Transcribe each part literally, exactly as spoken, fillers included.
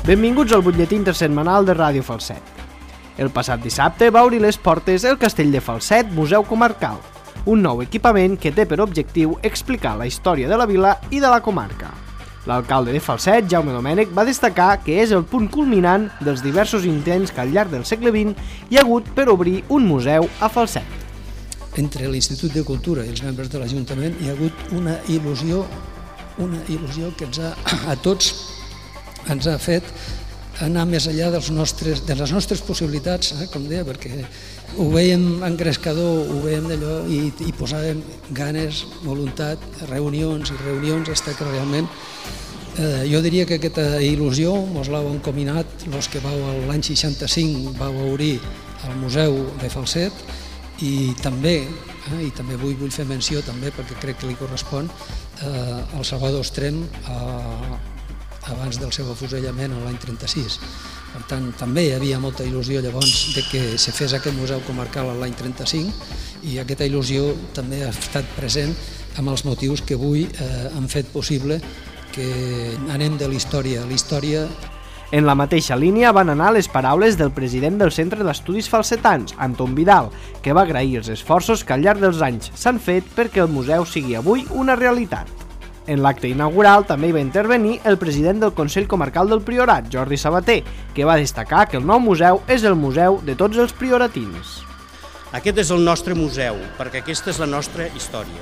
Benvinguts al butlletí intersetmanal de Ràdio Falset. El passat dissabte va obrir les portes el Castell de Falset Museu Comarcal, un nou equipament que té per objectiu explicar la història de la vila i de la comarca. L'alcalde de Falset, Jaume Domènech, va destacar que és el punt culminant dels diversos intents que al llarg del segle vint hi ha hagut per obrir un museu a Falset. Entre l'Institut de Cultura i els membres de l'Ajuntament hi ha hagut una il·lusió, una il·lusió que ens ha, a tots ens ha fet anar més enllà dels nostres, de les nostres possibilitats, eh, com deia, perquè ho veiem engrescador, ho veiem d'allò i, i posàvem ganes, voluntat, reunions i reunions, fins que realment eh, jo diria que aquesta il·lusió mos l'heu encominat els que vau l'any seixanta-cinc vau obrir el Museu de Falset i també, eh, i també vull, vull fer menció també perquè crec que li correspon eh, al Salvador Estrem eh, abans del seu afusellament l'any trenta-sis. Per tant, també hi havia molta il·lusió llavors de que se fes aquest museu comarcal l'any trenta-cinc i aquesta il·lusió també ha estat present amb els motius que avui eh, han fet possible que anem de la història a la història. En la mateixa línia van anar les paraules del president del Centre d'Estudis Falsetans, Anton Vidal, que va agrair els esforços que al llarg dels anys s'han fet perquè el museu sigui avui una realitat. En l'acte inaugural també hi va intervenir el president del Consell Comarcal del Priorat, Jordi Sabater, que va destacar que el nou museu és el museu de tots els prioratins. Aquest és el nostre museu, perquè aquesta és la nostra història.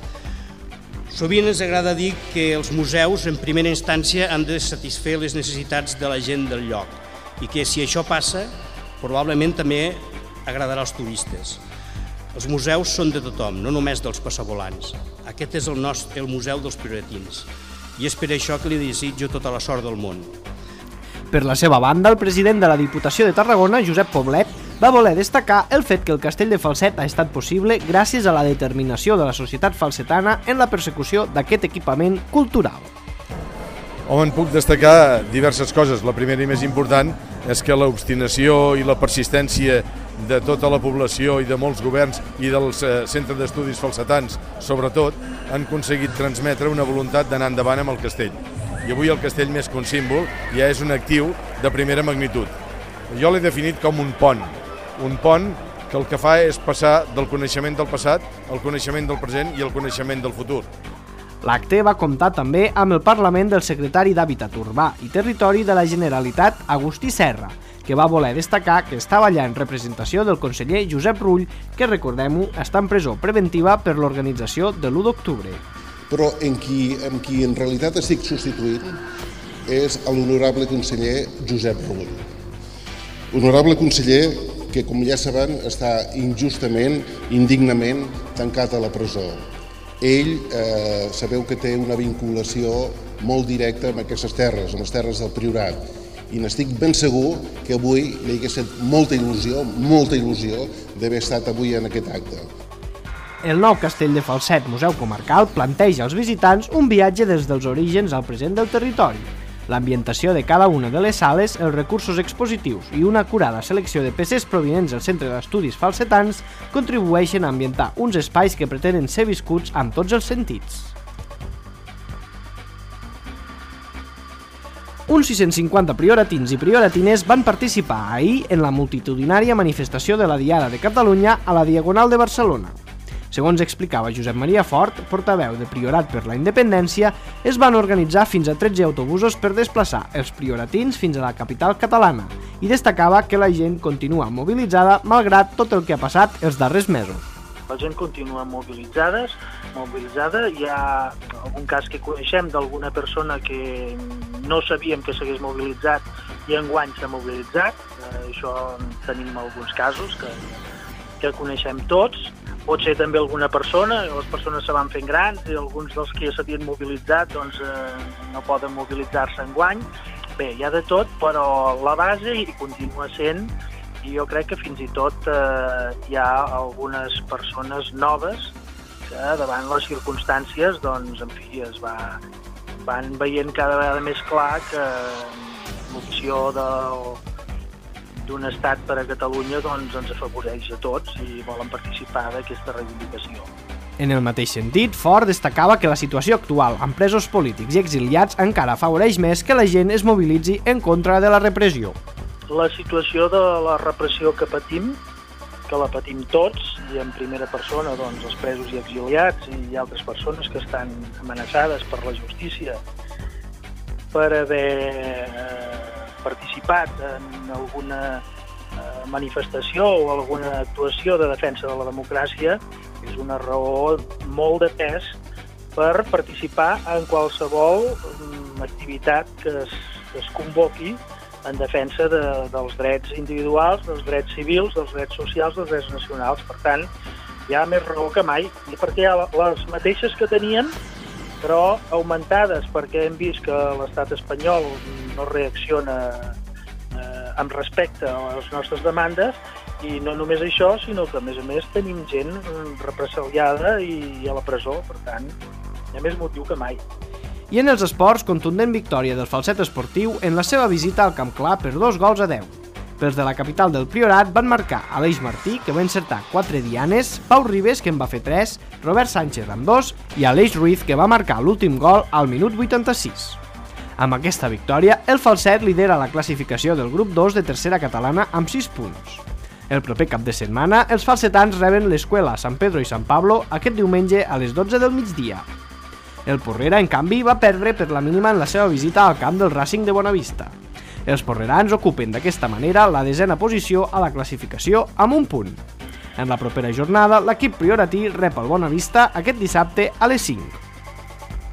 Sovint ens agrada dir que els museus, en primera instància, han de satisfer les necessitats de la gent del lloc i que si això passa, probablement també agradarà als turistes. Els museus són de tothom, no només dels passavolants. Aquest és el, nostre, el museu dels prioratins i és per això que li desitjo tota la sort del món. Per la seva banda, el president de la Diputació de Tarragona, Josep Poblet, va voler destacar el fet que el Castell de Falset ha estat possible gràcies a la determinació de la societat falsetana en la persecució d'aquest equipament cultural. Home, en puc destacar diverses coses. La primera i més important és que l'obstinació i la persistència de tota la població i de molts governs i dels centres d'estudis falsetans, sobretot, han aconseguit transmetre una voluntat d'anar endavant amb el castell. I avui el castell, més que un símbol, ja és un actiu de primera magnitud. Jo l'he definit com un pont, un pont que el que fa és passar del coneixement del passat al coneixement del present i al coneixement del futur. L'acte va comptar també amb el parlament del secretari d'Hàbitat Urbà i Territori de la Generalitat, Agustí Serra, que va voler destacar que estava allà en representació del conseller Josep Rull, que, recordem-ho, està en presó preventiva per l'organització de l'u d'octubre. Però en qui, en qui en realitat estic substituint és l'honorable conseller Josep Rull. Honorable conseller que, com ja saben, està injustament, indignament tancat a la presó. Ell, eh, sabeu que té una vinculació molt directa amb aquestes terres, amb les terres del Priorat, i n'estic ben segur que avui li hagués fet molta il·lusió, molta il·lusió d'haver estat avui en aquest acte. El nou Castell de Falset Museu Comarcal planteja als visitants un viatge des dels orígens al present del territori. L'ambientació de cada una de les sales, els recursos expositius i una acurada selecció de peces provinents del Centre d'Estudis Falsetans contribueixen a ambientar uns espais que pretenen ser viscuts amb tots els sentits. Uns sis-cents cinquanta prioratins i prioratines van participar ahir en la multitudinària manifestació de la Diada de Catalunya a la Diagonal de Barcelona. Segons explicava Josep Maria Fort, portaveu de Priorat per la Independència, es van organitzar fins a tretze autobusos per desplaçar els prioratins fins a la capital catalana i destacava que la gent continua mobilitzada malgrat tot el que ha passat els darrers mesos. La gent continua mobilitzades, mobilitzada. Hi ha algun cas que coneixem d'alguna persona que no sabíem que s'hagués mobilitzat i enguany s'ha mobilitzat. Eh, això tenim alguns casos que, que coneixem tots. Pot ser també alguna persona, les persones se van fent grans i alguns dels que ja s'havien mobilitzat doncs, eh, no poden mobilitzar-se enguany. Bé, hi ha de tot, però la base hi continua sent i jo crec que fins i tot eh, hi ha algunes persones noves que davant les circumstàncies doncs, en fi, es va, van veient cada vegada més clar que l'opció d'un estat per a Catalunya doncs, ens afavoreix a tots i volen participar d'aquesta reivindicació. En el mateix sentit, Fort destacava que la situació actual amb presos polítics i exiliats encara afavoreix més que la gent es mobilitzi en contra de la repressió. La situació de la repressió que patim, que la patim tots, i en primera persona doncs, els presos i exiliats i altres persones que estan amenaçades per la justícia per haver eh, participat en alguna eh, manifestació o alguna actuació de defensa de la democràcia, és una raó molt de pes per participar en qualsevol activitat que es, que es convoqui en defensa de, dels drets individuals, dels drets civils, dels drets socials, dels drets nacionals. Per tant, hi ha més raó que mai, perquè hi ha les mateixes que tenien, però augmentades, perquè hem vist que l'estat espanyol no reacciona eh, amb respecte a les nostres demandes, i no només això, sinó que a més a més tenim gent represaliada i a la presó, per tant, hi ha més motiu que mai. I en els esports, contundent victòria del Falset Esportiu en la seva visita al Camp Clar per dos gols a deu. Pels de la capital del Priorat van marcar Aleix Martí, que va encertar quatre dianes, Pau Ribes, que en va fer tres, Robert Sánchez amb dos i Aleix Ruiz, que va marcar l'últim gol al minut vuitanta-sis. Amb aquesta victòria, el Falset lidera la classificació del grup dos de tercera catalana amb sis punts. El proper cap de setmana, els falsetans reben l'Escuela San Pedro i San Pablo aquest diumenge a les dotze del migdia. El Porrera, en canvi, va perdre per la mínima en la seva visita al camp del Racing de Bonavista. Els porrerans ocupen d'aquesta manera la desena posició a la classificació amb un punt. En la propera jornada, l'equip prioratí rep el Bonavista aquest dissabte a les cinc.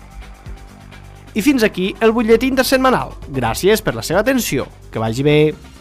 I fins aquí el butlletí intersetmanal. Gràcies per la seva atenció. Que vagi bé.